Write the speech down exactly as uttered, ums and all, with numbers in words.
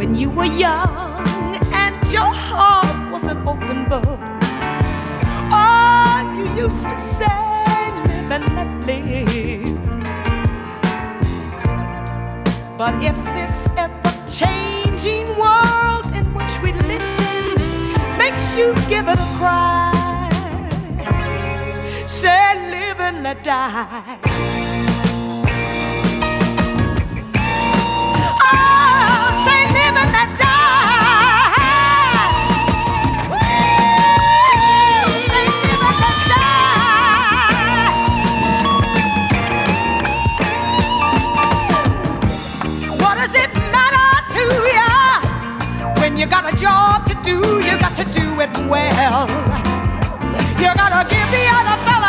when you were young and your heart was an open book. Oh, you used to say, live and let live. But if this ever-changing world in which we live in makes you give it a cry, say live and let die. You got a job to do, you got to do it well. You gotta give the other fella